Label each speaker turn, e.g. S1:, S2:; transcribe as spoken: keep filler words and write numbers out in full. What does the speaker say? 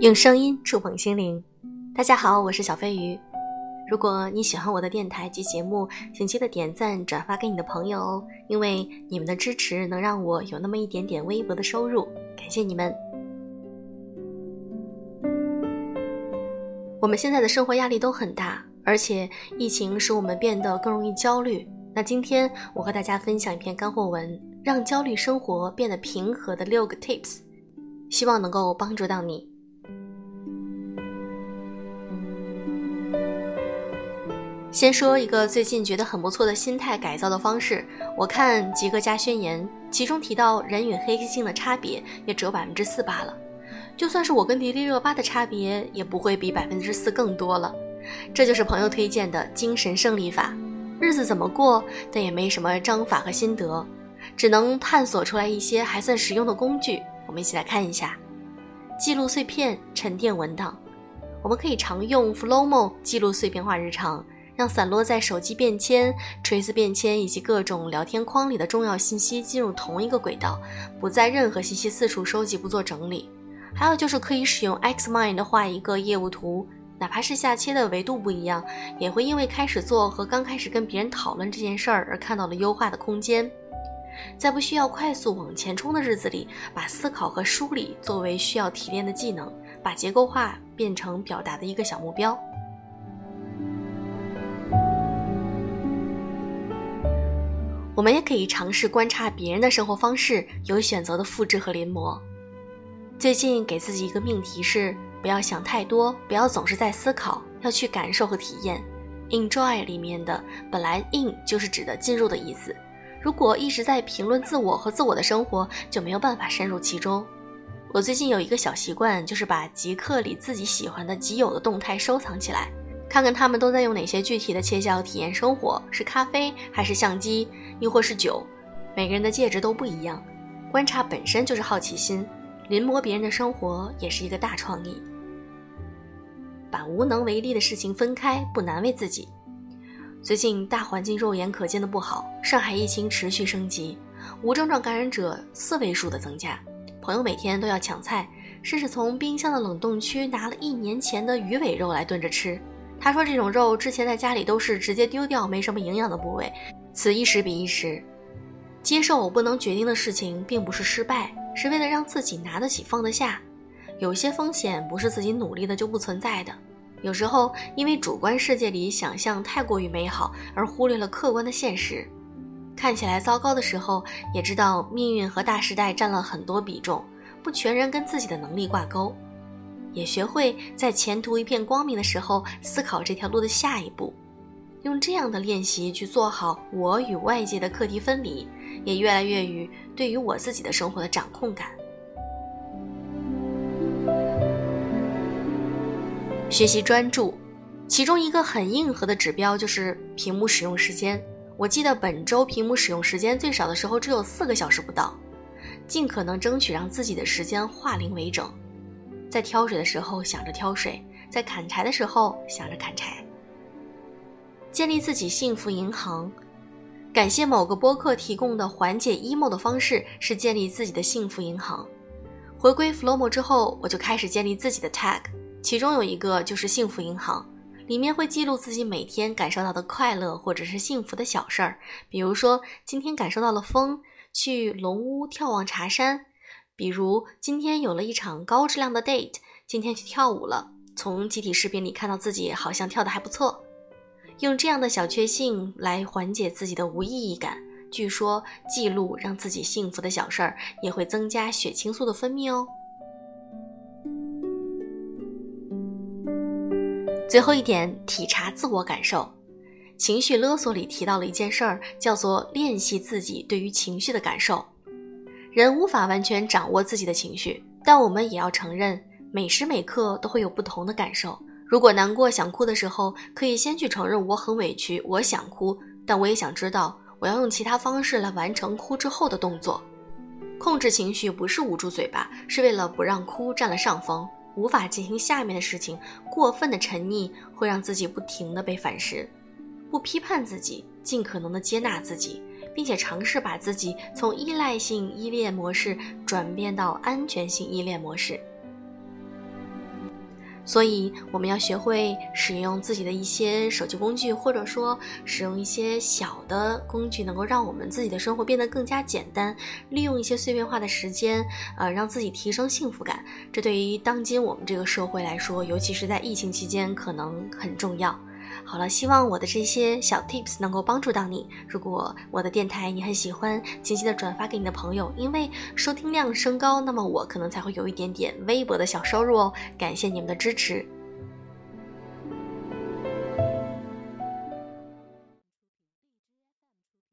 S1: 用声音触碰心灵。大家好，我是小飞鱼。如果你喜欢我的电台及节目，请记得点赞转发给你的朋友哦，因为你们的支持能让我有那么一点点微薄的收入，感谢你们。我们现在的生活压力都很大，而且疫情使我们变得更容易焦虑。那今天我和大家分享一篇干货文，让焦虑生活变得平和的六个 tips， 希望能够帮助到你。先说一个最近觉得很不错的心态改造的方式，我看吉格家宣言，其中提到人与黑猩猩的差别也只有 百分之四 罢了，就算是我跟迪丽热巴的差别也不会比 百分之四 更多了。这就是朋友推荐的精神胜利法，日子怎么过，但也没什么章法和心得，只能探索出来一些还算实用的工具。我们一起来看一下。记录碎片，沉淀文档。我们可以常用 Flomo 记录碎片化日常，让散落在手机便签、锤子便签以及各种聊天框里的重要信息进入同一个轨道，不在任何信息四处收集，不做整理。还有就是可以使用 Xmind 画一个业务图，哪怕是下切的维度不一样，也会因为开始做和刚开始跟别人讨论这件事儿而看到了优化的空间。在不需要快速往前冲的日子里，把思考和梳理作为需要提炼的技能，把结构化变成表达的一个小目标。我们也可以尝试观察别人的生活方式，有选择的复制和临摹。最近给自己一个命题是，不要想太多，不要总是在思考，要去感受和体验。 Enjoy 里面的本来 in 就是指的进入的意思，如果一直在评论自我和自我的生活，就没有办法深入其中。我最近有一个小习惯，就是把极客里自己喜欢的极有的动态收藏起来，看看他们都在用哪些具体的切角体验生活，是咖啡还是相机，又或是酒，每个人的介质都不一样。观察本身就是好奇心，临摹别人的生活也是一个大创意。把无能为力的事情分开，不难为自己。最近大环境肉眼可见的不好，上海疫情持续升级，无症状感染者四位数的增加，朋友每天都要抢菜，甚至从冰箱的冷冻区拿了一年前的鱼尾肉来炖着吃。他说这种肉之前在家里都是直接丢掉，没什么营养的部位，此一时彼一时。接受不能决定的事情并不是失败，是为了让自己拿得起放得下。有些风险不是自己努力的就不存在的，有时候因为主观世界里想象太过于美好，而忽略了客观的现实。看起来糟糕的时候，也知道命运和大时代占了很多比重，不全然跟自己的能力挂钩。也学会在前途一片光明的时候思考这条路的下一步，用这样的练习去做好我与外界的课题分离，也越来越与对于我自己的生活的掌控感。学习专注，其中一个很硬核的指标就是屏幕使用时间。我记得本周屏幕使用时间最少的时候只有四个小时不到，尽可能争取让自己的时间化零为整。在挑水的时候想着挑水，在砍柴的时候想着砍柴。建立自己幸福银行，感谢某个播客提供的缓解 emo 的方式是建立自己的幸福银行。回归 Flomo 之后，我就开始建立自己的 tag， 其中有一个就是幸福银行，里面会记录自己每天感受到的快乐或者是幸福的小事儿，比如说今天感受到了风，去龙屋眺望茶山，比如今天有了一场高质量的 date， 今天去跳舞了，从集体视频里看到自己好像跳得还不错。用这样的小确幸来缓解自己的无意义感，据说记录让自己幸福的小事儿也会增加血清素的分泌哦。最后一点，体察自我感受。情绪勒索里提到了一件事儿，叫做练习自己对于情绪的感受。人无法完全掌握自己的情绪，但我们也要承认，每时每刻都会有不同的感受。如果难过想哭的时候，可以先去承认我很委屈，我想哭，但我也想知道我要用其他方式来完成哭之后的动作。控制情绪不是捂住嘴巴，是为了不让哭占了上风，无法进行下面的事情，过分的沉溺会让自己不停地被反噬。不批判自己，尽可能的接纳自己，并且尝试把自己从依赖性依恋模式转变到安全性依恋模式。 所以我们要学会使用自己的一些手机工具，或者说使用一些小的工具，能够让我们自己的生活变得更加简单，利用一些碎片化的时间，呃，让自己提升幸福感。这对于当今我们这个社会来说，尤其是在疫情期间，可能很重要。好了，希望我的这些小 tips 能够帮助到你。如果我的电台你很喜欢，请记得转发给你的朋友，因为收听量升高，那么我可能才会有一点点微薄的小收入哦。感谢你们的支持。